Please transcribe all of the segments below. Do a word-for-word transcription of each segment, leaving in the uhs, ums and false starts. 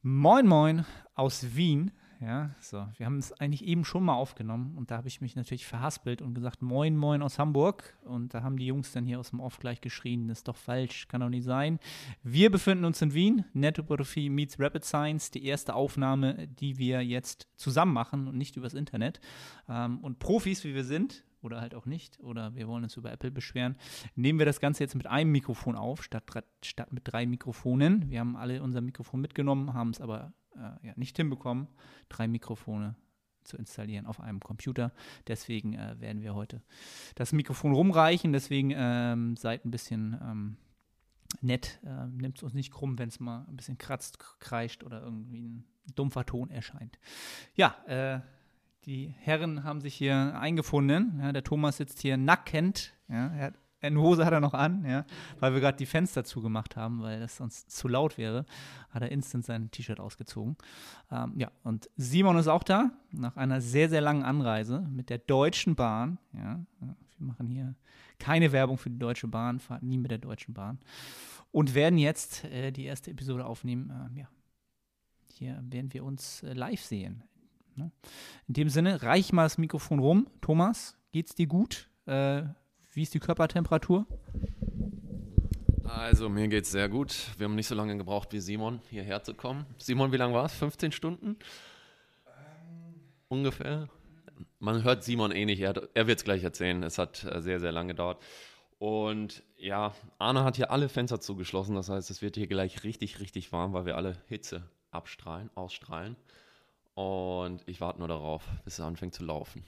Moin Moin aus Wien. Ja, so, wir haben es eigentlich eben schon mal aufgenommen und da habe ich mich natürlich verhaspelt und gesagt, Moin Moin aus Hamburg, und da haben die Jungs dann hier aus dem Off gleich geschrien, das ist doch falsch, kann doch nicht sein. Wir befinden uns in Wien, Nettoportofie meets Rapid Science, die erste Aufnahme, die wir jetzt zusammen machen und nicht übers Internet. Ähm, und Profis, wie wir sind, oder halt auch nicht, oder wir wollen uns über Apple beschweren, nehmen wir das Ganze jetzt mit einem Mikrofon auf, statt, statt mit drei Mikrofonen. Wir haben alle unser Mikrofon mitgenommen, haben es aber äh, ja, nicht hinbekommen, drei Mikrofone zu installieren auf einem Computer. Deswegen äh, werden wir heute das Mikrofon rumreichen, deswegen ähm, seid ein bisschen ähm, nett, äh, nehmt es uns nicht krumm, wenn es mal ein bisschen kratzt, kreischt oder irgendwie ein dumpfer Ton erscheint. Ja, äh, die Herren haben sich hier eingefunden. Ja, der Thomas sitzt hier nackend. Ja, er hat, eine Hose hat er noch an, ja, weil wir gerade die Fenster zugemacht haben, weil das sonst zu laut wäre. Hat er instant sein T-Shirt ausgezogen. Ähm, ja, und Simon ist auch da, nach einer sehr, sehr langen Anreise mit der Deutschen Bahn. Ja, wir machen hier keine Werbung für die Deutsche Bahn, fahren nie mit der Deutschen Bahn. Und werden jetzt äh, die erste Episode aufnehmen. Ähm, ja, hier werden wir uns äh, live sehen. In dem Sinne, reich mal das Mikrofon rum. Thomas, geht's dir gut? Äh, wie ist die Körpertemperatur? Also, mir geht's sehr gut. Wir haben nicht so lange gebraucht wie Simon, hierher zu kommen. Simon, wie lange war es? fünfzehn Stunden? Ähm. Ungefähr? Man hört Simon eh nicht, er, er wird es gleich erzählen. Es hat äh, sehr, sehr lange gedauert. Und ja, Arne hat hier alle Fenster zugeschlossen. Das heißt, es wird hier gleich richtig, richtig warm, weil wir alle Hitze abstrahlen, ausstrahlen. Und ich warte nur darauf, bis es anfängt zu laufen.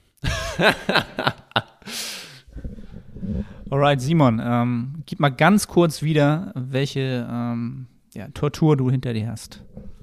Alright, Simon, ähm, gib mal ganz kurz wieder, welche ähm, ja, Tortur du hinter dir hast.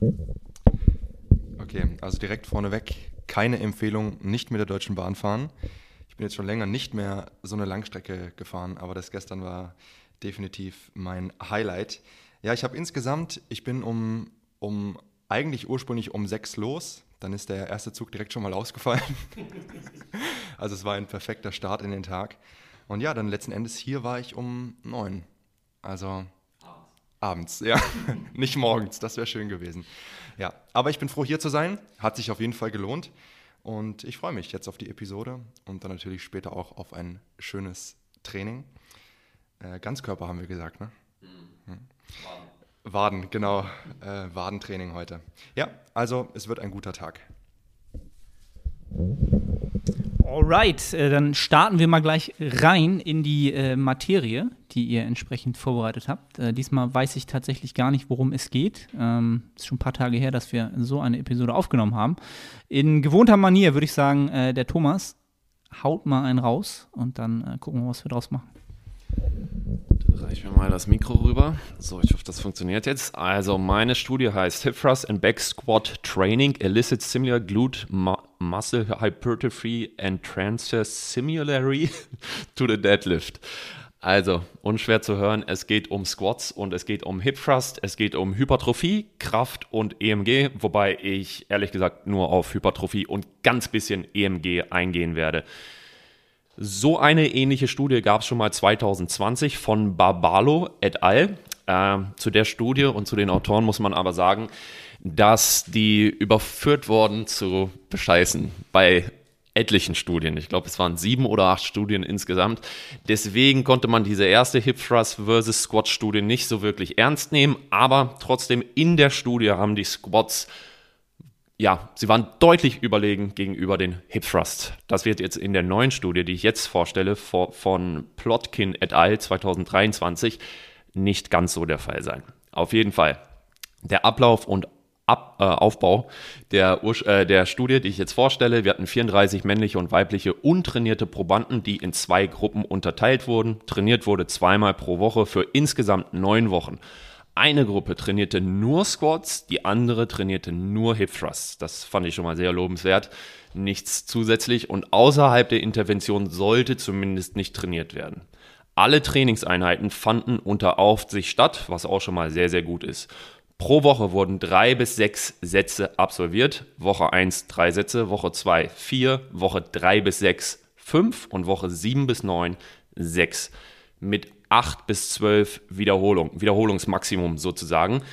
Okay, also direkt vorneweg, keine Empfehlung, nicht mit der Deutschen Bahn fahren. Ich bin jetzt schon länger nicht mehr so eine Langstrecke gefahren, aber das gestern war definitiv mein Highlight. Ja, ich habe insgesamt, ich bin um, um eigentlich ursprünglich um sechs los. Dann ist der erste Zug direkt schon mal ausgefallen. Also es war ein perfekter Start in den Tag. Und ja, dann letzten Endes hier war ich um neun. Also abends, abends ja. Nicht morgens, das wäre schön gewesen. Ja, aber ich bin froh, hier zu sein. Hat sich auf jeden Fall gelohnt. Und ich freue mich jetzt auf die Episode und dann natürlich später auch auf ein schönes Training. Äh, Ganzkörper haben wir gesagt, ne? Mhm. Waden, genau, äh, Wadentraining heute. Ja, also es wird ein guter Tag. Alright, äh, dann starten wir mal gleich rein in die äh, Materie, die ihr entsprechend vorbereitet habt. Äh, diesmal weiß ich tatsächlich gar nicht, worum es geht. Ähm, ist schon ein paar Tage her, dass wir so eine Episode aufgenommen haben. In gewohnter Manier würde ich sagen, äh, der Thomas haut mal einen raus und dann äh, gucken wir, was wir draus machen. Reich mir mal das Mikro rüber. So, ich hoffe, das funktioniert jetzt. Also, meine Studie heißt Hip Thrust and Back Squat Training elicits similar glute mu- muscle hypertrophy and transfer similarly to the deadlift. Also, unschwer zu hören, es geht um Squats und es geht um Hip Thrust, es geht um Hypertrophie, Kraft und E M G, wobei ich ehrlich gesagt nur auf Hypertrophie und ganz bisschen E M G eingehen werde. So eine ähnliche Studie gab es schon mal zwanzig zwanzig von Barbalo et al. Äh, zu der Studie und zu den Autoren muss man aber sagen, dass die überführt wurden zu bescheißen bei etlichen Studien. Ich glaube, es waren sieben oder acht Studien insgesamt. Deswegen konnte man diese erste Hip Thrust versus Squat Studie nicht so wirklich ernst nehmen, aber trotzdem in der Studie haben die Squats Ja, sie waren deutlich überlegen gegenüber den Hip Thrust. Das wird jetzt in der neuen Studie, die ich jetzt vorstelle, von Plotkin et al. zwanzig dreiundzwanzig nicht ganz so der Fall sein. Auf jeden Fall, der Ablauf und Ab, äh, Aufbau der, äh, der Studie, die ich jetzt vorstelle, wir hatten vierunddreißig männliche und weibliche untrainierte Probanden, die in zwei Gruppen unterteilt wurden. Trainiert wurde zweimal pro Woche für insgesamt neun Wochen. Eine Gruppe trainierte nur Squats, die andere trainierte nur Hip Thrusts. Das fand ich schon mal sehr lobenswert. Nichts zusätzlich und außerhalb der Intervention sollte zumindest nicht trainiert werden. Alle Trainingseinheiten fanden unter Aufsicht statt, was auch schon mal sehr, sehr gut ist. Pro Woche wurden drei bis sechs Sätze absolviert. Woche eins drei Sätze, Woche zwei vier, Woche drei bis sechs fünf und Woche sieben bis neun sechs. Mit acht bis zwölf Wiederholungen, Wiederholungsmaximum sozusagen.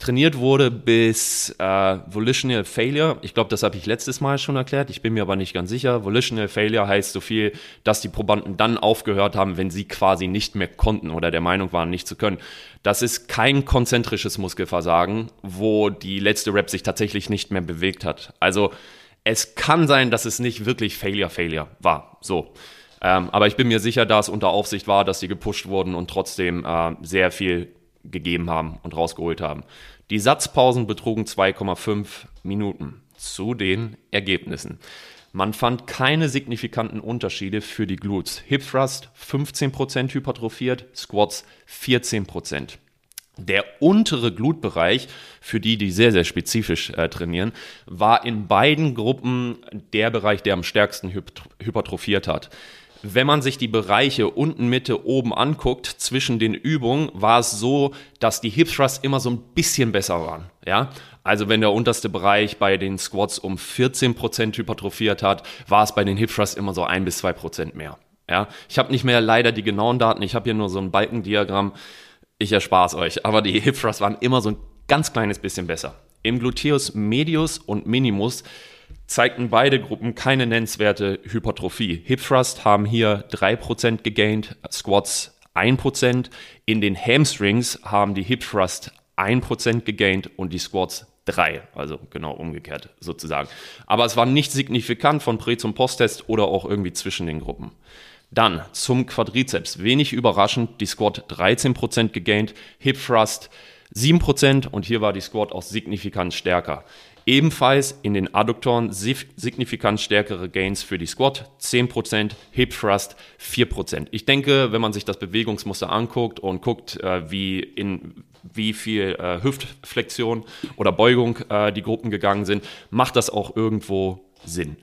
trainiert wurde bis äh, Volitional Failure. Ich glaube, das habe ich letztes Mal schon erklärt. Ich bin mir aber nicht ganz sicher. Volitional Failure heißt so viel, dass die Probanden dann aufgehört haben, wenn sie quasi nicht mehr konnten oder der Meinung waren, nicht zu können. Das ist kein konzentrisches Muskelversagen, wo die letzte Rep sich tatsächlich nicht mehr bewegt hat. Also es kann sein, dass es nicht wirklich Failure Failure war. So. Ähm, aber ich bin mir sicher, dass es unter Aufsicht war, dass sie gepusht wurden und trotzdem äh, sehr viel gegeben haben und rausgeholt haben. Die Satzpausen betrugen zwei Komma fünf Minuten. Zu den Ergebnissen. Man fand keine signifikanten Unterschiede für die Glutes. Hip Thrust fünfzehn Prozent hypertrophiert, Squats vierzehn Prozent. Der untere Glutbereich, für die, die sehr, sehr spezifisch äh, trainieren, war in beiden Gruppen der Bereich, der am stärksten hypertrophiert hat. Wenn man sich die Bereiche unten, Mitte, oben anguckt, zwischen den Übungen, war es so, dass die Hip Thrusts immer so ein bisschen besser waren. Ja? Also wenn der unterste Bereich bei den Squats um vierzehn Prozent hypertrophiert hat, war es bei den Hip Thrusts immer so ein bis zwei Prozent mehr. Ja? Ich habe nicht mehr leider die genauen Daten, ich habe hier nur so ein Balkendiagramm. Ich erspare es euch, aber die Hip Thrusts waren immer so ein ganz kleines bisschen besser. Im Gluteus Medius und Minimus zeigten beide Gruppen keine nennenswerte Hypertrophie. Hip Thrust haben hier drei Prozent gegaint, Squats ein Prozent. In den Hamstrings haben die Hip Thrust ein Prozent gegaint und die Squats drei, also genau umgekehrt sozusagen. Aber es war nicht signifikant von Prä- zum Posttest oder auch irgendwie zwischen den Gruppen. Dann zum Quadrizeps. Wenig überraschend, die Squat dreizehn Prozent gegaint, Hip Thrust sieben Prozent und hier war die Squat auch signifikant stärker. Ebenfalls in den Adduktoren signifikant stärkere Gains für die Squat, zehn Prozent, Hip Thrust vier Prozent. Ich denke, wenn man sich das Bewegungsmuster anguckt und guckt, äh, wie in wie viel äh, Hüftflexion oder Beugung äh, die Gruppen gegangen sind, macht das auch irgendwo Sinn.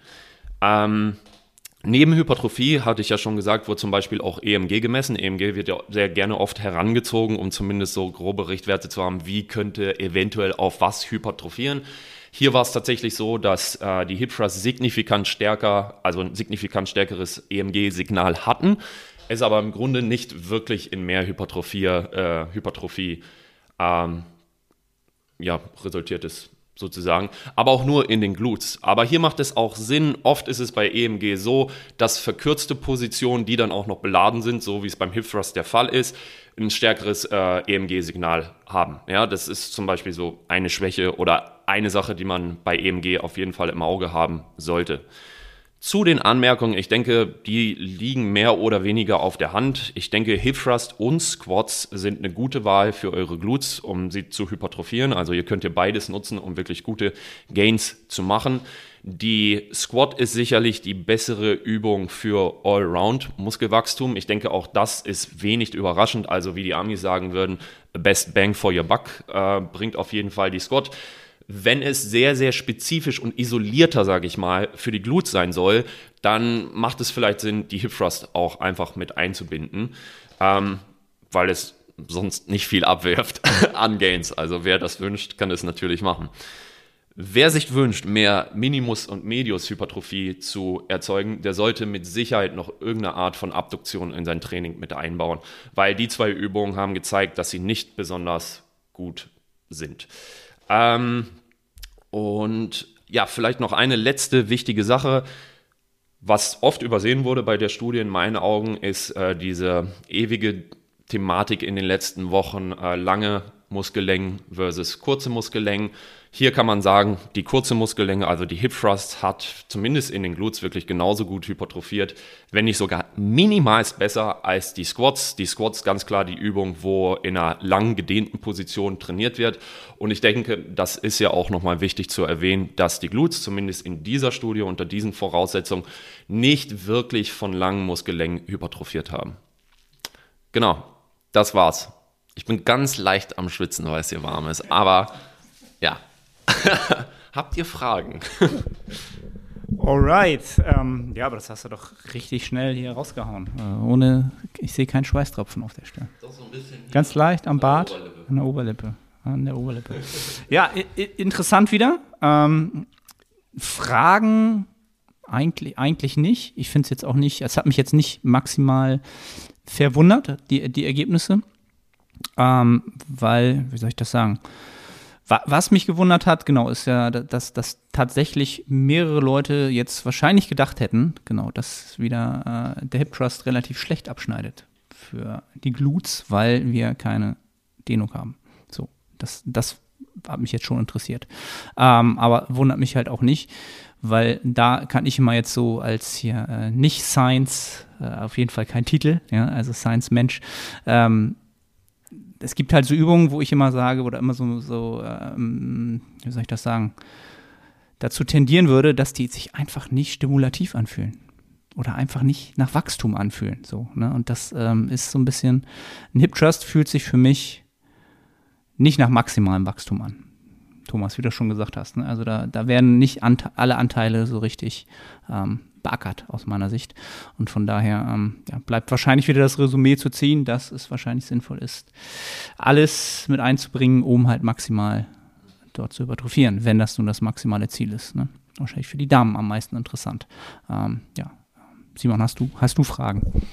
Ähm, Neben Hypertrophie, hatte ich ja schon gesagt, wurde zum Beispiel auch E M G gemessen. E M G wird ja sehr gerne oft herangezogen, um zumindest so grobe Richtwerte zu haben, wie könnte eventuell auf was hypertrophieren. Hier war es tatsächlich so, dass äh, die Hip Thrusts signifikant stärker, also ein signifikant stärkeres E M G-Signal hatten, es aber im Grunde nicht wirklich in mehr Hypertrophie, äh, Hypertrophie ähm, ja, resultiert ist. Sozusagen, aber auch nur in den Glutes. Aber hier macht es auch Sinn, oft ist es bei E M G so, dass verkürzte Positionen, die dann auch noch beladen sind, so wie es beim Hip Thrust der Fall ist, ein stärkeres äh, E M G-Signal haben. Ja, das ist zum Beispiel so eine Schwäche oder eine Sache, die man bei E M G auf jeden Fall im Auge haben sollte. Zu den Anmerkungen, ich denke, die liegen mehr oder weniger auf der Hand. Ich denke, Hip Thrust und Squats sind eine gute Wahl für eure Glutes, um sie zu hypertrophieren. Also ihr könnt ihr beides nutzen, um wirklich gute Gains zu machen. Die Squat ist sicherlich die bessere Übung für Allround-Muskelwachstum. Ich denke, auch das ist wenig überraschend. Also wie die Amis sagen würden, best bang for your buck äh, bringt auf jeden Fall die Squat. Wenn es sehr, sehr spezifisch und isolierter, sage ich mal, für die Glutes sein soll, dann macht es vielleicht Sinn, die Hip Thrust auch einfach mit einzubinden, ähm, weil es sonst nicht viel abwirft an Gains. Also wer das wünscht, kann es natürlich machen. Wer sich wünscht, mehr Minimus- und Medius-Hypertrophie zu erzeugen, der sollte mit Sicherheit noch irgendeine Art von Abduktion in sein Training mit einbauen, weil die zwei Übungen haben gezeigt, dass sie nicht besonders gut sind. Ähm, und ja, vielleicht noch eine letzte wichtige Sache, was oft übersehen wurde bei der Studie in meinen Augen, ist äh, diese ewige Thematik in den letzten Wochen, äh, lange Muskellängen versus kurze Muskellängen. Hier kann man sagen, die kurze Muskellänge, also die Hip Thrust, hat zumindest in den Glutes wirklich genauso gut hypertrophiert, wenn nicht sogar minimalst besser als die Squats. Die Squats ganz klar die Übung, wo in einer lang gedehnten Position trainiert wird. Und ich denke, das ist ja auch nochmal wichtig zu erwähnen, dass die Glutes zumindest in dieser Studie unter diesen Voraussetzungen nicht wirklich von langen Muskellängen hypertrophiert haben. Genau, das war's. Ich bin ganz leicht am Schwitzen, weil es hier warm ist, aber ja. Habt ihr Fragen? Alright. Ähm, ja, aber das hast du doch richtig schnell hier rausgehauen. Äh, ohne, ich sehe keinen Schweißtropfen auf der Stelle. Doch so ein bisschen. Ganz leicht am Bart, an der Oberlippe. An der Oberlippe. Ja, i- interessant wieder. Ähm, Fragen eigentlich, eigentlich nicht. Ich finde es jetzt auch nicht, es hat mich jetzt nicht maximal verwundert, die, die Ergebnisse. Ähm, weil, wie soll ich das sagen? Was mich gewundert hat, genau, ist ja, dass, dass tatsächlich mehrere Leute jetzt wahrscheinlich gedacht hätten, genau, dass wieder äh, der Hip Thrust relativ schlecht abschneidet für die Glutes, weil wir keine Dehnung haben. So, das, das hat mich jetzt schon interessiert. Ähm, aber wundert mich halt auch nicht, weil da kann ich immer jetzt so als hier äh, nicht Science, äh, auf jeden Fall kein Titel, ja, also Science-Mensch, ähm, es gibt halt so Übungen, wo ich immer sage, oder immer so, so ähm, wie soll ich das sagen, dazu tendieren würde, dass die sich einfach nicht stimulativ anfühlen. Oder einfach nicht nach Wachstum anfühlen. So, ne? Und das ähm, ist so ein bisschen, ein Hip Thrust fühlt sich für mich nicht nach maximalem Wachstum an. Thomas, wie du schon gesagt hast. Ne? Also da, da werden nicht ante- alle Anteile so richtig ähm, beackert aus meiner Sicht. Und von daher ähm, ja, bleibt wahrscheinlich wieder das Resümee zu ziehen, dass es wahrscheinlich sinnvoll ist, alles mit einzubringen, um halt maximal dort zu hypertrophieren, wenn das nun das maximale Ziel ist. Ne? Wahrscheinlich für die Damen am meisten interessant. Ähm, ja. Simon, hast du, hast du Fragen?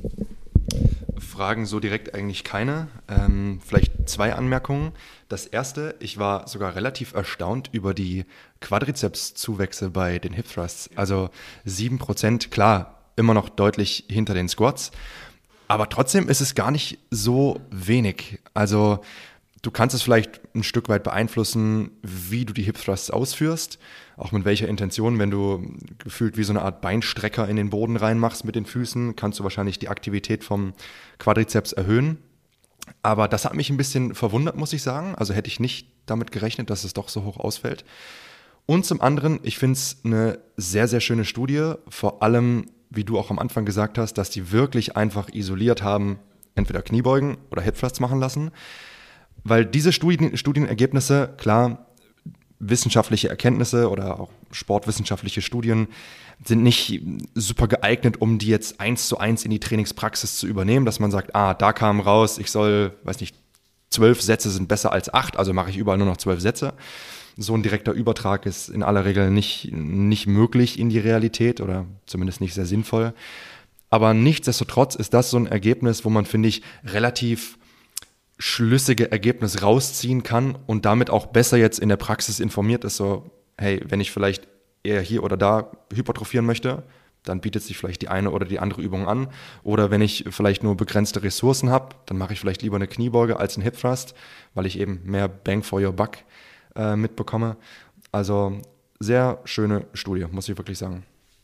Fragen so direkt eigentlich keine. Ähm, vielleicht zwei Anmerkungen. Das erste, ich war sogar relativ erstaunt über die Quadrizeps-Zuwächse bei den Hip Thrusts. Also sieben Prozent, klar, immer noch deutlich hinter den Squats. Aber trotzdem ist es gar nicht so wenig. Also du kannst es vielleicht ein Stück weit beeinflussen, wie du die Hip Thrusts ausführst. Auch mit welcher Intention. Wenn du gefühlt wie so eine Art Beinstrecker in den Boden reinmachst mit den Füßen, kannst du wahrscheinlich die Aktivität vom Quadrizeps erhöhen. Aber das hat mich ein bisschen verwundert, muss ich sagen. Also hätte ich nicht damit gerechnet, dass es doch so hoch ausfällt. Und zum anderen, ich finde es eine sehr, sehr schöne Studie. Vor allem, wie du auch am Anfang gesagt hast, dass die wirklich einfach isoliert haben, entweder Kniebeugen oder Hip Thrusts machen lassen. Weil diese Studien, Studienergebnisse, klar, wissenschaftliche Erkenntnisse oder auch sportwissenschaftliche Studien sind nicht super geeignet, um die jetzt eins zu eins in die Trainingspraxis zu übernehmen, dass man sagt, ah, da kam raus, ich soll, weiß nicht, zwölf Sätze sind besser als acht, also mache ich überall nur noch zwölf Sätze. So ein direkter Übertrag ist in aller Regel nicht, nicht möglich in die Realität oder zumindest nicht sehr sinnvoll. Aber nichtsdestotrotz ist das so ein Ergebnis, wo man, finde ich, relativ schlüssige Ergebnis rausziehen kann und damit auch besser jetzt in der Praxis informiert ist, so, hey, wenn ich vielleicht eher hier oder da hypertrophieren möchte, dann bietet sich vielleicht die eine oder die andere Übung an. Oder wenn ich vielleicht nur begrenzte Ressourcen habe, dann mache ich vielleicht lieber eine Kniebeuge als einen Hip Thrust, weil ich eben mehr Bang for your buck äh, mitbekomme. Also sehr schöne Studie, muss ich wirklich sagen.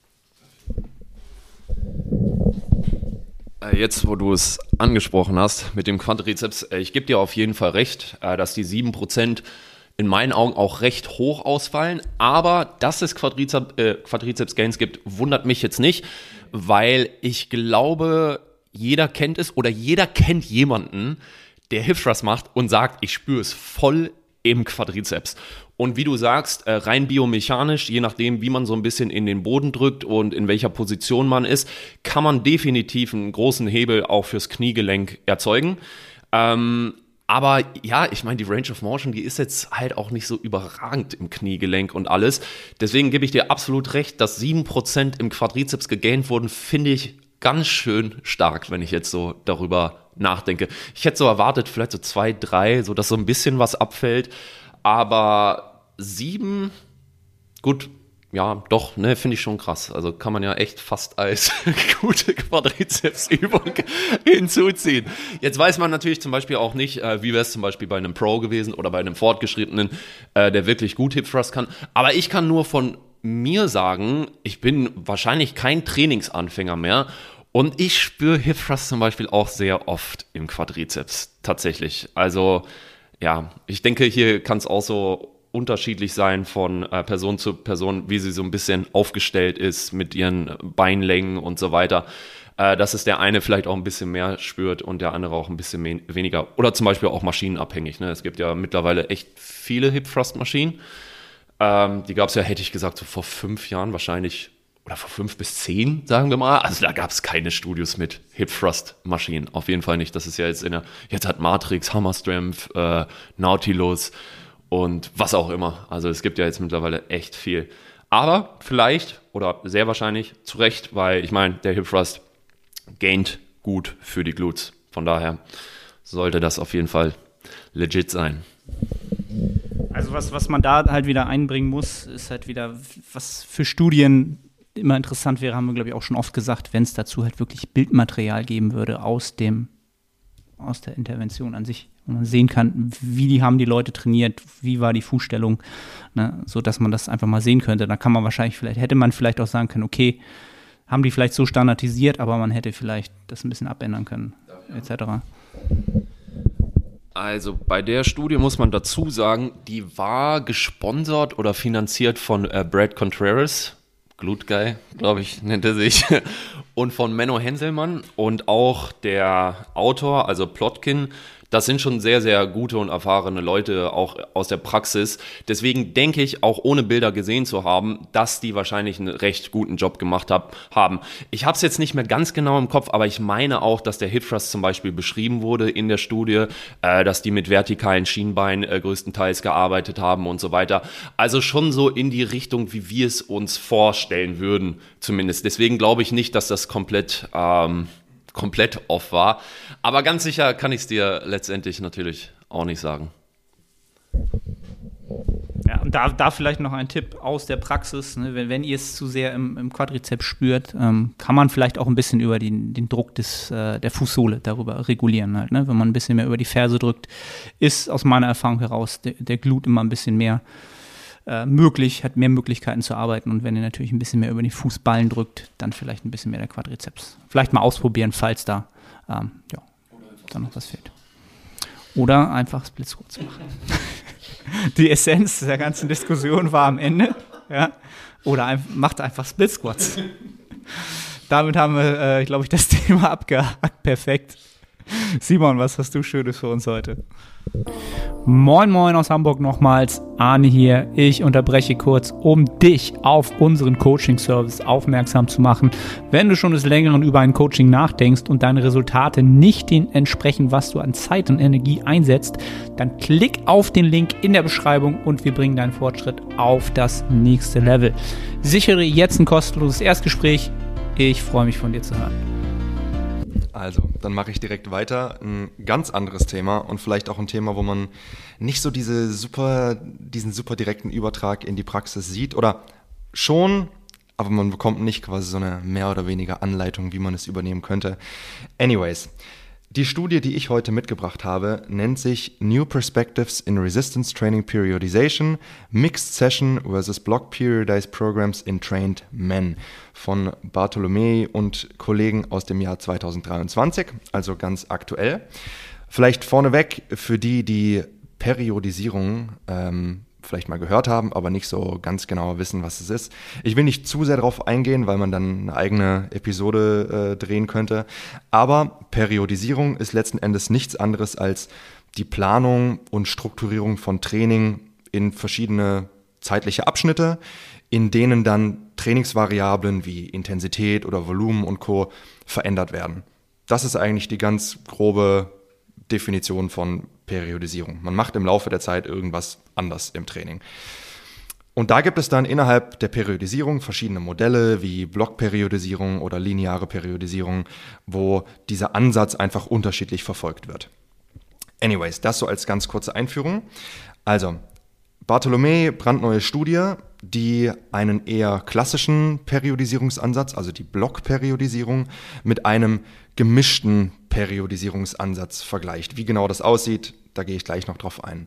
Jetzt, wo du es angesprochen hast mit dem Quadrizeps, ich gebe dir auf jeden Fall recht, dass die sieben Prozent in meinen Augen auch recht hoch ausfallen. Aber dass es Quadrizeps, äh, Quadrizeps-Gains gibt, wundert mich jetzt nicht, weil ich glaube, jeder kennt es oder jeder kennt jemanden, der Hip Thrust macht und sagt, ich spüre es voll im Quadrizeps. Und wie du sagst, rein biomechanisch, je nachdem, wie man so ein bisschen in den Boden drückt und in welcher Position man ist, kann man definitiv einen großen Hebel auch fürs Kniegelenk erzeugen. Ähm, aber ja, ich meine, die Range of Motion, die ist jetzt halt auch nicht so überragend im Kniegelenk und alles. Deswegen gebe ich dir absolut recht, dass sieben Prozent im Quadrizeps gegaint wurden, finde ich ganz schön stark, wenn ich jetzt so darüber nachdenke. Ich hätte so erwartet, vielleicht so zwei, drei, so dass so ein bisschen was abfällt. Aber sieben, gut, ja, doch, ne, finde ich schon krass. Also kann man ja echt fast als gute Quadrizepsübung hinzuziehen. Jetzt weiß man natürlich zum Beispiel auch nicht, äh, wie wäre es zum Beispiel bei einem Pro gewesen oder bei einem Fortgeschrittenen, äh, der wirklich gut Hip Thrust kann. Aber ich kann nur von mir sagen, ich bin wahrscheinlich kein Trainingsanfänger mehr. Und ich spüre Hip Thrust zum Beispiel auch sehr oft im Quadrizeps, tatsächlich. Also ja, ich denke, hier kann es auch so unterschiedlich sein von äh, Person zu Person, wie sie so ein bisschen aufgestellt ist mit ihren Beinlängen und so weiter. Äh, dass es der eine vielleicht auch ein bisschen mehr spürt und der andere auch ein bisschen me- weniger. Oder zum Beispiel auch maschinenabhängig. Ne? Es gibt ja mittlerweile echt viele Hip Thrust Maschinen. Ähm, die gab es ja, hätte ich gesagt, so vor fünf Jahren wahrscheinlich. Oder vor fünf bis zehn, sagen wir mal. Also da gab es keine Studios mit Hip Thrust Maschinen. Auf jeden Fall nicht. Das ist ja jetzt in der, jetzt hat Matrix, Hammer Strength, äh, Nautilus und was auch immer. Also es gibt ja jetzt mittlerweile echt viel. Aber vielleicht oder sehr wahrscheinlich zu Recht, weil ich meine, der Hip Thrust gaint gut für die Glutes. Von daher sollte das auf jeden Fall legit sein. was, was man da halt wieder einbringen muss, ist halt wieder, was für Studien immer interessant wäre, haben wir, glaube ich, auch schon oft gesagt, wenn es dazu halt wirklich Bildmaterial geben würde aus dem, aus der Intervention an sich, wo man sehen kann, wie die haben die Leute trainiert, wie war die Fußstellung, ne, so dass man das einfach mal sehen könnte. Da kann man wahrscheinlich, vielleicht hätte man vielleicht auch sagen können, okay, haben die vielleicht so standardisiert, aber man hätte vielleicht das ein bisschen abändern können, ja. et cetera. Also bei der Studie muss man dazu sagen, die war gesponsert oder finanziert von äh, Brad Contreras, Glute Guy, glaube ich, nennt er sich, und von Menno Henselmann, und auch der Autor, also Plotkin. Das sind schon sehr, sehr gute und erfahrene Leute, auch aus der Praxis. Deswegen denke ich, auch ohne Bilder gesehen zu haben, dass die wahrscheinlich einen recht guten Job gemacht hab, haben. Ich habe es jetzt nicht mehr ganz genau im Kopf, aber ich meine auch, dass der Hip Thrust zum Beispiel beschrieben wurde in der Studie, äh, dass die mit vertikalen Schienbeinen äh, größtenteils gearbeitet haben und so weiter. Also schon so in die Richtung, wie wir es uns vorstellen würden, zumindest. Deswegen glaube ich nicht, dass das komplett... Ähm, komplett off war. Aber ganz sicher kann ich es dir letztendlich natürlich auch nicht sagen. Ja, und da, da vielleicht noch ein Tipp aus der Praxis, ne? wenn, wenn ihr es zu sehr im, im Quadrizeps spürt, ähm, kann man vielleicht auch ein bisschen über den, den Druck des, äh, der Fußsohle darüber regulieren. Halt, ne? Wenn man ein bisschen mehr über die Ferse drückt, ist aus meiner Erfahrung heraus der, der Glut immer ein bisschen mehr Äh, möglich, hat mehr Möglichkeiten zu arbeiten, und wenn ihr natürlich ein bisschen mehr über die Fußballen drückt, dann vielleicht ein bisschen mehr der Quadrizeps. Vielleicht mal ausprobieren, falls da ähm, ja, dann noch was fehlt. Oder einfach Split Squats machen. Die Essenz der ganzen Diskussion war am Ende. Ja? Oder ein, macht einfach Split Squats. Damit haben wir, äh, glaube ich, das Thema abgehakt. Perfekt. Simon, was hast du Schönes für uns heute? Moin Moin aus Hamburg nochmals, Arne hier. Ich unterbreche kurz, um dich auf unseren Coaching-Service aufmerksam zu machen. Wenn du schon des Längeren über ein Coaching nachdenkst und deine Resultate nicht dem entsprechen, was du an Zeit und Energie einsetzt, dann klick auf den Link in der Beschreibung und wir bringen deinen Fortschritt auf das nächste Level. Sichere jetzt ein kostenloses Erstgespräch. Ich freue mich, von dir zu hören. Also, dann mache ich direkt weiter. Ein ganz anderes Thema und vielleicht auch ein Thema, wo man nicht so diese super, diesen super direkten Übertrag in die Praxis sieht, oder schon, aber man bekommt nicht quasi so eine mehr oder weniger Anleitung, wie man es übernehmen könnte. Anyways, die Studie, die ich heute mitgebracht habe, nennt sich New Perspectives in Resistance Training Periodization, Mixed Session versus Block Periodized Programs in Trained Men von Bartolomei und Kollegen aus dem Jahr zweitausenddreiundzwanzig, also ganz aktuell. Vielleicht vorneweg für die, die Periodisierung ähm, vielleicht mal gehört haben, aber nicht so ganz genau wissen, was es ist. Ich will nicht zu sehr darauf eingehen, weil man dann eine eigene Episode äh, drehen könnte. Aber Periodisierung ist letzten Endes nichts anderes als die Planung und Strukturierung von Training in verschiedene zeitliche Abschnitte, in denen dann Trainingsvariablen wie Intensität oder Volumen und Co. verändert werden. Das ist eigentlich die ganz grobe Definition von Periodisierung. Man macht im Laufe der Zeit irgendwas anders im Training. Und da gibt es dann innerhalb der Periodisierung verschiedene Modelle wie Blockperiodisierung oder lineare Periodisierung, wo dieser Ansatz einfach unterschiedlich verfolgt wird. Anyways, das so als ganz kurze Einführung. Also, Bartolomei, brandneue Studie, die einen eher klassischen Periodisierungsansatz, also die Blockperiodisierung, mit einem gemischten Periodisierungsansatz vergleicht. Wie genau das aussieht, da gehe ich gleich noch drauf ein.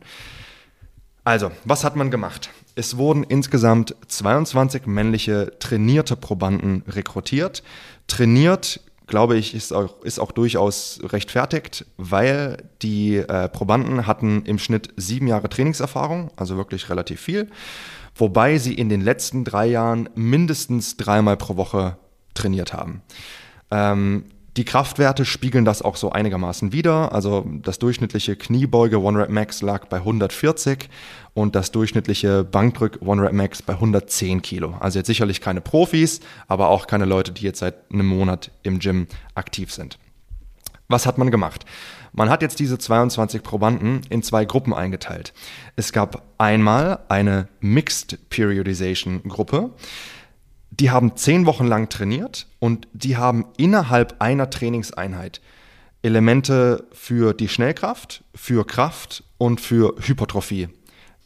Also, was hat man gemacht? Es wurden insgesamt zweiundzwanzig männliche trainierte Probanden rekrutiert. Trainiert, glaube ich, ist auch, ist auch durchaus rechtfertigt, weil die äh, Probanden hatten im Schnitt sieben Jahre Trainingserfahrung, also wirklich relativ viel, wobei sie in den letzten drei Jahren mindestens dreimal pro Woche trainiert haben. Ähm, Die Kraftwerte spiegeln das auch so einigermaßen wider. Also das durchschnittliche Kniebeuge One-Rep Max lag bei hundertvierzig und das durchschnittliche Bankdrück One-Rep Max bei hundertzehn Kilo. Also jetzt sicherlich keine Profis, aber auch keine Leute, die jetzt seit einem Monat im Gym aktiv sind. Was hat man gemacht? Man hat jetzt diese zweiundzwanzig Probanden in zwei Gruppen eingeteilt. Es gab einmal eine Mixed Periodization Gruppe. Die haben zehn Wochen lang trainiert und die haben innerhalb einer Trainingseinheit Elemente für die Schnellkraft, für Kraft und für Hypertrophie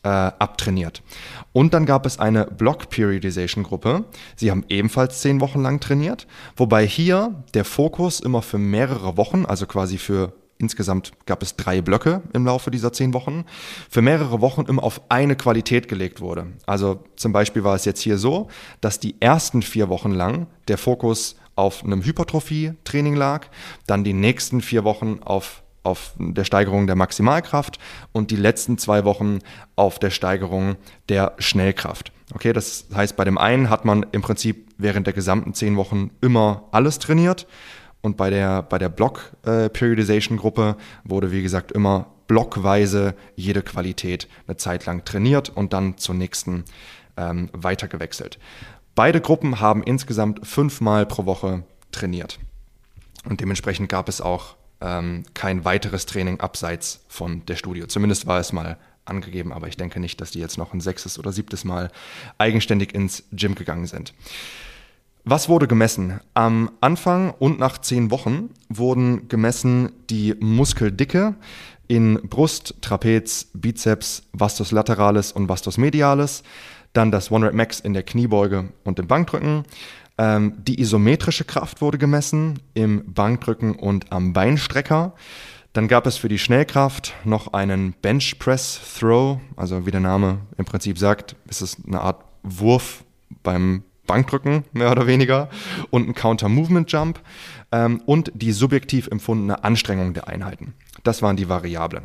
äh, abtrainiert. Und dann gab es eine Block-Periodization-Gruppe. Sie haben ebenfalls zehn Wochen lang trainiert, wobei hier der Fokus immer für mehrere Wochen, also quasi für insgesamt gab es drei Blöcke im Laufe dieser zehn Wochen, für mehrere Wochen immer auf eine Qualität gelegt wurde. Also zum Beispiel war es jetzt hier so, dass die ersten vier Wochen lang der Fokus auf einem Hypertrophie-Training lag, dann die nächsten vier Wochen auf, auf der Steigerung der Maximalkraft und die letzten zwei Wochen auf der Steigerung der Schnellkraft. Okay, das heißt, bei dem einen hat man im Prinzip während der gesamten zehn Wochen immer alles trainiert. Und bei der, bei der Block-Periodization-Gruppe wurde, wie gesagt, immer blockweise jede Qualität eine Zeit lang trainiert und dann zur nächsten ähm, weitergewechselt. Beide Gruppen haben insgesamt fünfmal pro Woche trainiert. Und dementsprechend gab es auch ähm, kein weiteres Training abseits von der Studie. Zumindest war es mal angegeben, aber ich denke nicht, dass die jetzt noch ein sechstes oder siebtes Mal eigenständig ins Gym gegangen sind. Was wurde gemessen? Am Anfang und nach zehn Wochen wurden gemessen die Muskeldicke in Brust, Trapez, Bizeps, Vastus lateralis und Vastus medialis, dann das One Rep Max in der Kniebeuge und im Bankdrücken. Ähm, die isometrische Kraft wurde gemessen im Bankdrücken und am Beinstrecker. Dann gab es für die Schnellkraft noch einen Bench Press Throw, also wie der Name im Prinzip sagt, ist es eine Art Wurf beim Bankdrücken, mehr oder weniger, und ein Counter-Movement-Jump ähm, und die subjektiv empfundene Anstrengung der Einheiten. Das waren die Variablen.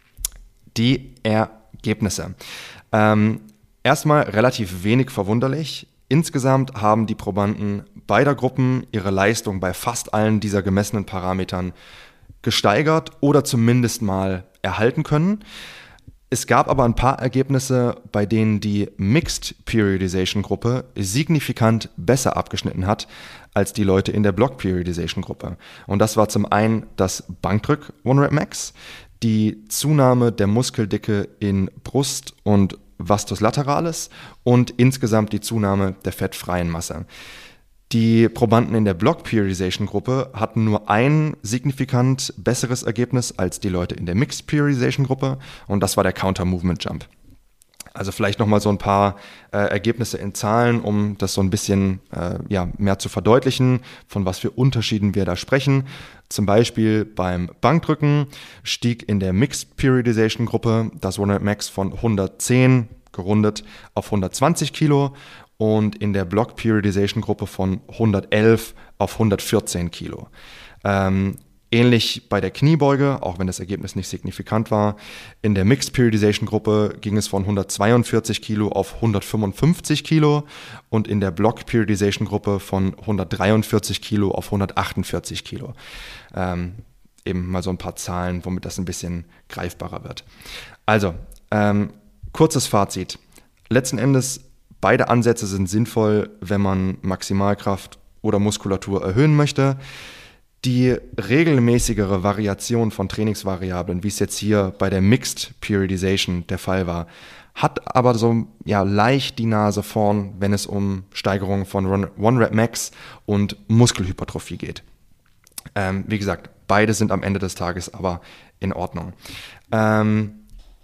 Die Ergebnisse. Ähm, erstmal relativ wenig verwunderlich. Insgesamt haben die Probanden beider Gruppen ihre Leistung bei fast allen dieser gemessenen Parametern gesteigert oder zumindest mal erhalten können. Es gab aber ein paar Ergebnisse, bei denen die Mixed Periodization Gruppe signifikant besser abgeschnitten hat als die Leute in der Block Periodization Gruppe. Und das war zum einen das Bankdrück One Rep Max, die Zunahme der Muskeldicke in Brust und Vastus lateralis und insgesamt die Zunahme der fettfreien Masse. Die Probanden in der Block-Periodization-Gruppe hatten nur ein signifikant besseres Ergebnis als die Leute in der Mixed-Periodization-Gruppe und das war der Counter-Movement-Jump. Also vielleicht nochmal so ein paar äh, Ergebnisse in Zahlen, um das so ein bisschen äh, ja, mehr zu verdeutlichen, von was für Unterschieden wir da sprechen. Zum Beispiel beim Bankdrücken stieg in der Mixed-Periodization-Gruppe das One Rep Max von hundertzehn gerundet auf hundertzwanzig Kilo und in der Block-Periodization-Gruppe von hundertelf auf hundertvierzehn Kilo. Ähm, ähnlich bei der Kniebeuge, auch wenn das Ergebnis nicht signifikant war. In der Mixed-Periodization-Gruppe ging es von hundertzweiundvierzig Kilo auf hundertfünfundfünfzig Kilo und in der Block-Periodization-Gruppe von hundertdreiundvierzig Kilo auf hundertachtundvierzig Kilo. Ähm, eben mal so ein paar Zahlen, womit das ein bisschen greifbarer wird. Also, ähm, kurzes Fazit. Letzten Endes beide Ansätze sind sinnvoll, wenn man Maximalkraft oder Muskulatur erhöhen möchte. Die regelmäßigere Variation von Trainingsvariablen, wie es jetzt hier bei der Mixed Periodization der Fall war, hat aber so ja, leicht die Nase vorn, wenn es um Steigerungen von One Rep Max und Muskelhypertrophie geht. Ähm, wie gesagt, beide sind am Ende des Tages aber in Ordnung. Ähm,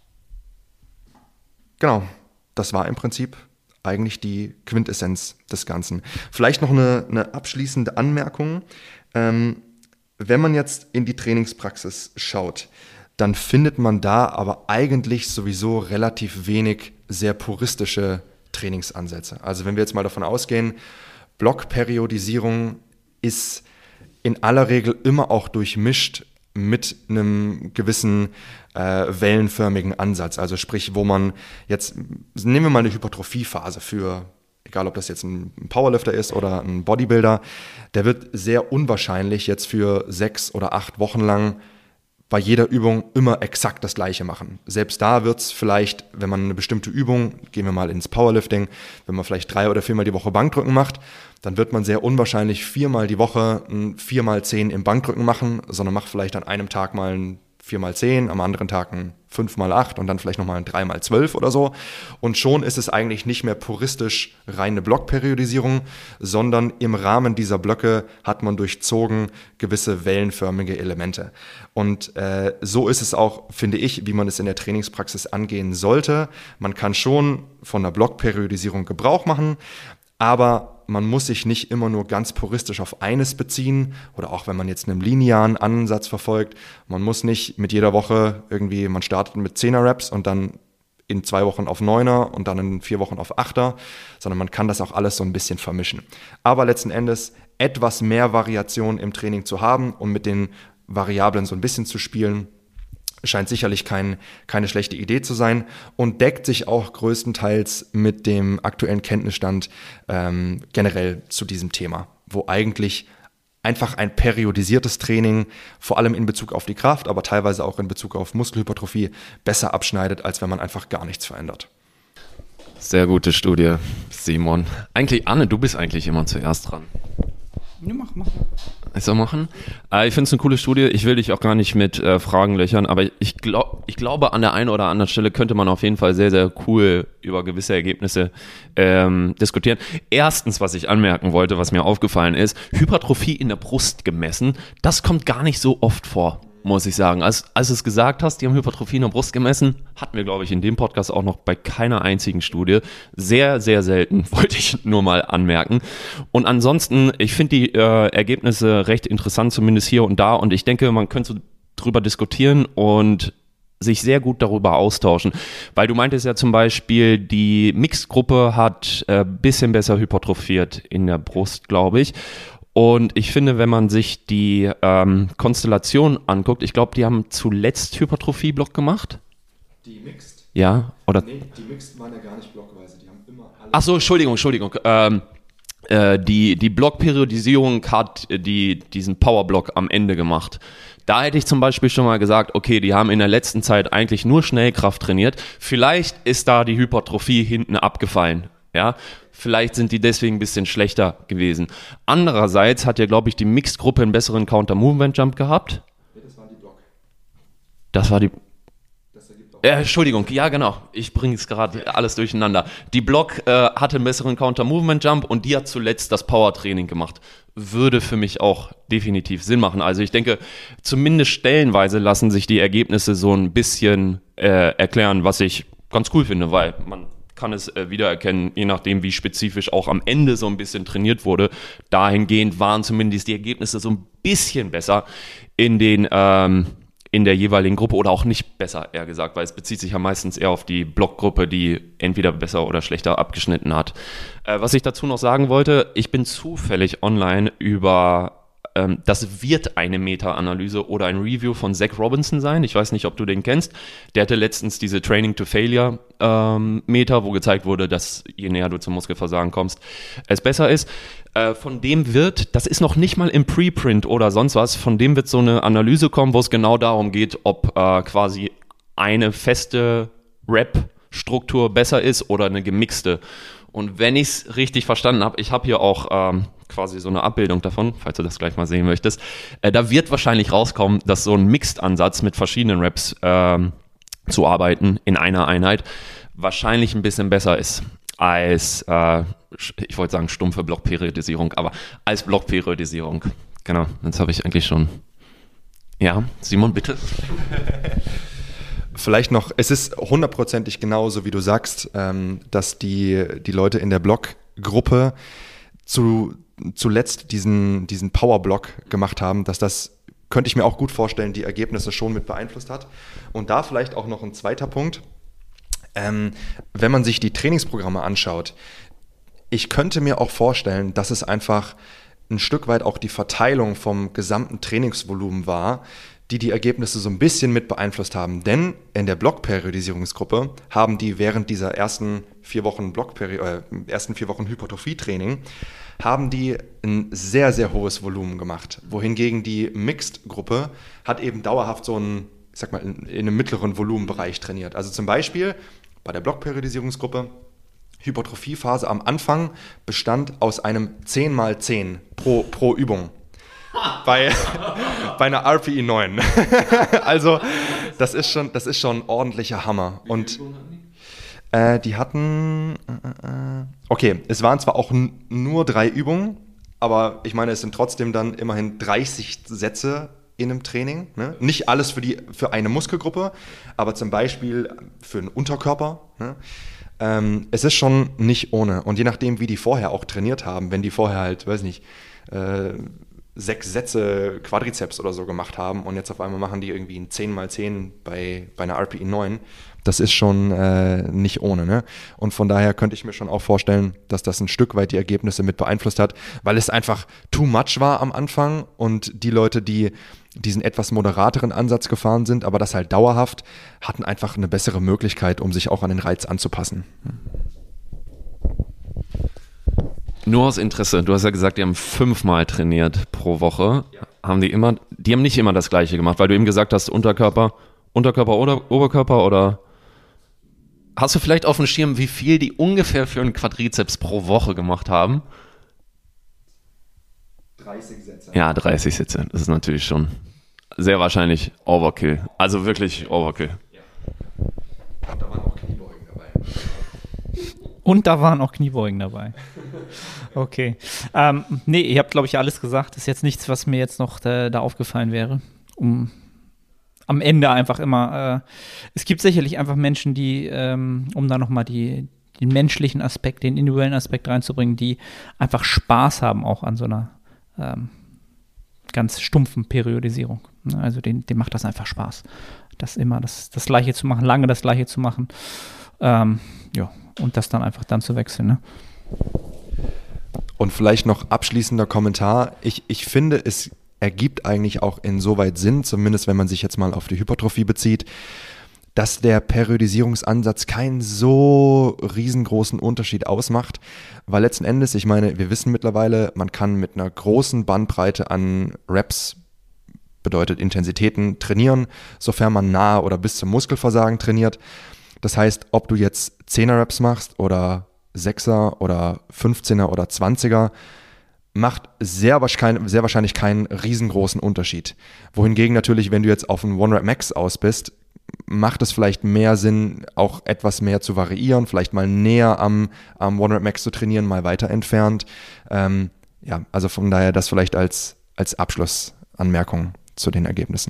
genau, das war im Prinzip eigentlich die Quintessenz des Ganzen. Vielleicht noch eine, eine abschließende Anmerkung. Ähm, wenn man jetzt in die Trainingspraxis schaut, dann findet man da aber eigentlich sowieso relativ wenig sehr puristische Trainingsansätze. Also wenn wir jetzt mal davon ausgehen, Blockperiodisierung ist in aller Regel immer auch durchmischt mit einem gewissen äh, wellenförmigen Ansatz. Also sprich, wo man jetzt, nehmen wir mal eine Hypertrophiephase für, egal ob das jetzt ein Powerlifter ist oder ein Bodybuilder, der wird sehr unwahrscheinlich jetzt für sechs oder acht Wochen lang bei jeder Übung immer exakt das Gleiche machen. Selbst da wird es vielleicht, wenn man eine bestimmte Übung, gehen wir mal ins Powerlifting, wenn man vielleicht drei oder viermal die Woche Bankdrücken macht, dann wird man sehr unwahrscheinlich viermal die Woche ein viermal zehn im Bankdrücken machen, sondern macht vielleicht an einem Tag mal ein vier mal zehn, am anderen Tag ein fünf mal acht und dann vielleicht nochmal ein drei mal zwölf oder so. Und schon ist es eigentlich nicht mehr puristisch reine Blockperiodisierung, sondern im Rahmen dieser Blöcke hat man durchzogen gewisse wellenförmige Elemente. Und äh, so ist es auch, finde ich, wie man es in der Trainingspraxis angehen sollte. Man kann schon von einer Blockperiodisierung Gebrauch machen, aber man muss sich nicht immer nur ganz puristisch auf eines beziehen oder auch wenn man jetzt einen linearen Ansatz verfolgt. Man muss nicht mit jeder Woche irgendwie, man startet mit zehner Reps und dann in zwei Wochen auf neuner und dann in vier Wochen auf achter, sondern man kann das auch alles so ein bisschen vermischen. Aber letzten Endes etwas mehr Variation im Training zu haben und mit den Variablen so ein bisschen zu spielen, scheint sicherlich kein, keine schlechte Idee zu sein und deckt sich auch größtenteils mit dem aktuellen Kenntnisstand ähm, generell zu diesem Thema, wo eigentlich einfach ein periodisiertes Training, vor allem in Bezug auf die Kraft, aber teilweise auch in Bezug auf Muskelhypertrophie, besser abschneidet, als wenn man einfach gar nichts verändert. Sehr gute Studie, Simon. Eigentlich, Anne, du bist eigentlich immer zuerst dran. Ja, mach, mach. So machen. Äh, ich finde es eine coole Studie. Ich will dich auch gar nicht mit äh, Fragen löchern, aber ich, glaub, ich glaube, an der einen oder anderen Stelle könnte man auf jeden Fall sehr, sehr cool über gewisse Ergebnisse ähm, diskutieren. Erstens, was ich anmerken wollte, was mir aufgefallen ist, Hypertrophie in der Brust gemessen, das kommt gar nicht so oft vor, muss ich sagen. Als, als du es gesagt hast, die haben Hypertrophie in der Brust gemessen, hatten wir, glaube ich, in dem Podcast auch noch bei keiner einzigen Studie. Sehr, sehr selten, wollte ich nur mal anmerken. Und ansonsten, ich finde die äh, Ergebnisse recht interessant, zumindest hier und da. Und ich denke, man könnte so drüber diskutieren und sich sehr gut darüber austauschen. Weil du meintest ja zum Beispiel, die Mixed-Gruppe hat ein äh, bisschen besser hypertrophiert in der Brust, glaube ich. Und ich finde, wenn man sich die ähm, Konstellation anguckt, ich glaube, die haben zuletzt Hypertrophie-Block gemacht. Die Mixed? Ja, oder? Nee, die Mixed waren ja gar nicht blockweise, die haben immer alle... Ach so, Entschuldigung, Entschuldigung. Ähm, äh, die, die Blockperiodisierung hat die, diesen Powerblock am Ende gemacht. Da hätte ich zum Beispiel schon mal gesagt, okay, die haben in der letzten Zeit eigentlich nur Schnellkraft trainiert. Vielleicht ist da die Hypertrophie hinten abgefallen, ja. Vielleicht sind die deswegen ein bisschen schlechter gewesen. Andererseits hat ja, glaube ich, die Mixed-Gruppe einen besseren Counter-Movement-Jump gehabt. Nee, das war die Block. Das war die... Das ergibt auch Äh, Entschuldigung, ja genau, ich bringe es gerade alles durcheinander. Die Block äh, hatte einen besseren Counter-Movement-Jump und die hat zuletzt das Power-Training gemacht. Würde für mich auch definitiv Sinn machen. Also ich denke, zumindest stellenweise lassen sich die Ergebnisse so ein bisschen äh, erklären, was ich ganz cool finde, weil man kann es äh, wiedererkennen, je nachdem, wie spezifisch auch am Ende so ein bisschen trainiert wurde. Dahingehend waren zumindest die Ergebnisse so ein bisschen besser in den ähm, in der jeweiligen Gruppe oder auch nicht besser, eher gesagt, weil es bezieht sich ja meistens eher auf die Blockgruppe, die entweder besser oder schlechter abgeschnitten hat. Äh, was ich dazu noch sagen wollte, ich bin zufällig online über ähm, das wird eine Meta-Analyse oder ein Review von Zach Robinson sein. Ich weiß nicht, ob du den kennst. Der hatte letztens diese Training to Failure ähm, Meta, wo gezeigt wurde, dass je näher du zum Muskelversagen kommst, es besser ist. Äh, von dem wird, das ist noch nicht mal im Preprint oder sonst was, von dem wird so eine Analyse kommen, wo es genau darum geht, ob äh, quasi eine feste Rep-Struktur besser ist oder eine gemixte. Und wenn ich es richtig verstanden habe, ich habe hier auch ähm, quasi so eine Abbildung davon, falls du das gleich mal sehen möchtest, äh, da wird wahrscheinlich rauskommen, dass so ein Mixed-Ansatz mit verschiedenen Reps ähm, zu arbeiten in einer Einheit wahrscheinlich ein bisschen besser ist als, äh, ich wollte sagen stumpfe Blockperiodisierung, aber als Blockperiodisierung. Genau, jetzt habe ich eigentlich schon... Ja, Simon, bitte. Vielleicht noch, es ist hundertprozentig genauso, wie du sagst, ähm, dass die, die Leute in der Blockgruppe zu, zuletzt diesen, diesen Powerblock gemacht haben, dass das, könnte ich mir auch gut vorstellen, die Ergebnisse schon mit beeinflusst hat. Und da vielleicht auch noch ein zweiter Punkt, ähm, wenn man sich die Trainingsprogramme anschaut, ich könnte mir auch vorstellen, dass es einfach ein Stück weit auch die Verteilung vom gesamten Trainingsvolumen war, die die Ergebnisse so ein bisschen mit beeinflusst haben. Denn in der Blockperiodisierungsgruppe haben die während dieser ersten vier Wochen Blockperi- äh, ersten vier Wochen Hypertrophie-Training haben die ein sehr, sehr hohes Volumen gemacht. Wohingegen die Mixed-Gruppe hat eben dauerhaft so einen, ich sag mal, in, in einem mittleren Volumenbereich trainiert. Also zum Beispiel bei der Blockperiodisierungsgruppe Hypertrophiephase am Anfang bestand aus einem zehn mal zehn pro, pro Übung. bei, bei einer R P E neun. Also das ist schon, das ist schon ein ordentlicher Hammer. Und äh, die hatten, äh, okay, es waren zwar auch n- nur drei Übungen, aber ich meine, es sind trotzdem dann immerhin dreißig Sätze in einem Training. Ne? Nicht alles für, die, für eine Muskelgruppe, aber zum Beispiel für den Unterkörper. Ne? Ähm, es ist schon nicht ohne. Und je nachdem, wie die vorher auch trainiert haben, wenn die vorher halt, weiß nicht, äh, sechs Sätze Quadrizeps oder so gemacht haben und jetzt auf einmal machen die irgendwie ein zehn mal zehn bei, bei einer R P E neun, das ist schon äh, nicht ohne. Ne? Und von daher könnte ich mir schon auch vorstellen, dass das ein Stück weit die Ergebnisse mit beeinflusst hat, weil es einfach too much war am Anfang und die Leute, die diesen etwas moderateren Ansatz gefahren sind, aber das halt dauerhaft, hatten einfach eine bessere Möglichkeit, um sich auch an den Reiz anzupassen. Nur aus Interesse, du hast ja gesagt, die haben fünfmal trainiert pro Woche. Ja. Haben die immer, die haben nicht immer das Gleiche gemacht, weil du eben gesagt hast, Unterkörper, Unterkörper oder Oberkörper oder hast du vielleicht auf dem Schirm, wie viel die ungefähr für einen Quadrizeps pro Woche gemacht haben? dreißig Sätze. Ja, dreißig Sätze. Das ist natürlich schon sehr wahrscheinlich Overkill. Also wirklich Overkill. Ja. Und da waren auch Kniebeugen dabei. Und da waren auch Kniebeugen dabei. Okay. Ähm, nee, ihr habt, glaube ich, alles gesagt. Das ist jetzt nichts, was mir jetzt noch da, da aufgefallen wäre. Um am Ende einfach immer, äh, es gibt sicherlich einfach Menschen, die, ähm, um da nochmal die, den menschlichen Aspekt, den individuellen Aspekt reinzubringen, die einfach Spaß haben auch an so einer ähm, ganz stumpfen Periodisierung. Also denen, denen macht das einfach Spaß, das immer das, das Gleiche zu machen, lange das Gleiche zu machen. Ähm, ja, und das dann einfach dann zu wechseln. Ne? Und vielleicht noch abschließender Kommentar. Ich, ich finde, es ergibt eigentlich auch insoweit Sinn, zumindest wenn man sich jetzt mal auf die Hypertrophie bezieht, dass der Periodisierungsansatz keinen so riesengroßen Unterschied ausmacht, weil letzten Endes, ich meine, wir wissen mittlerweile, man kann mit einer großen Bandbreite an Reps, bedeutet Intensitäten, trainieren, sofern man nahe oder bis zum Muskelversagen trainiert. Das heißt, ob du jetzt zehner Reps machst oder sechser oder fünfzehner oder zwanziger, macht sehr wahrscheinlich, sehr wahrscheinlich keinen riesengroßen Unterschied. Wohingegen natürlich, wenn du jetzt auf einen One-Rep-Max aus bist, macht es vielleicht mehr Sinn, auch etwas mehr zu variieren, vielleicht mal näher am, am One-Rep-Max zu trainieren, mal weiter entfernt. Ähm, ja, also von daher das vielleicht als, als Abschlussanmerkung zu den Ergebnissen.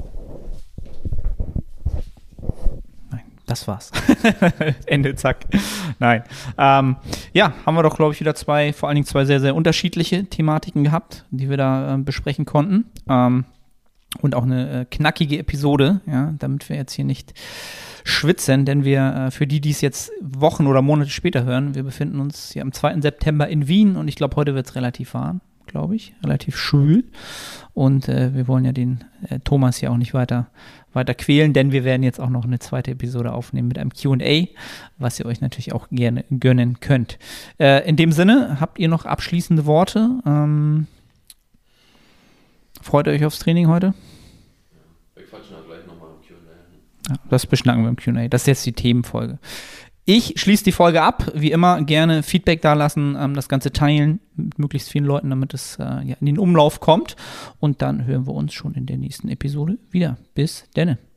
Das war's. Ende, zack. Nein. Ähm, ja, haben wir doch, glaube ich, wieder zwei, vor allen Dingen zwei sehr, sehr unterschiedliche Thematiken gehabt, die wir da äh, besprechen konnten. Ähm, und auch eine äh, knackige Episode, ja, damit wir jetzt hier nicht schwitzen, denn wir, äh, für die, die es jetzt Wochen oder Monate später hören, wir befinden uns hier am zweiten September in Wien und ich glaube, heute wird es relativ warm, glaube ich, relativ schwül. Und äh, wir wollen ja den äh, Thomas hier auch nicht weiter weiter quälen, denn wir werden jetzt auch noch eine zweite Episode aufnehmen mit einem Q und A, was ihr euch natürlich auch gerne gönnen könnt. Äh, in dem Sinne, habt ihr noch abschließende Worte? Ähm, freut ihr euch aufs Training heute? Wir quatschen dann gleich nochmal im Q und A. Ja, das beschnacken wir im Q und A. Das ist jetzt die Themenfolge. Ich schließe die Folge ab. Wie immer gerne Feedback dalassen, ähm, das Ganze teilen mit möglichst vielen Leuten, damit es äh, ja, in den Umlauf kommt. Und dann hören wir uns schon in der nächsten Episode wieder. Bis denne.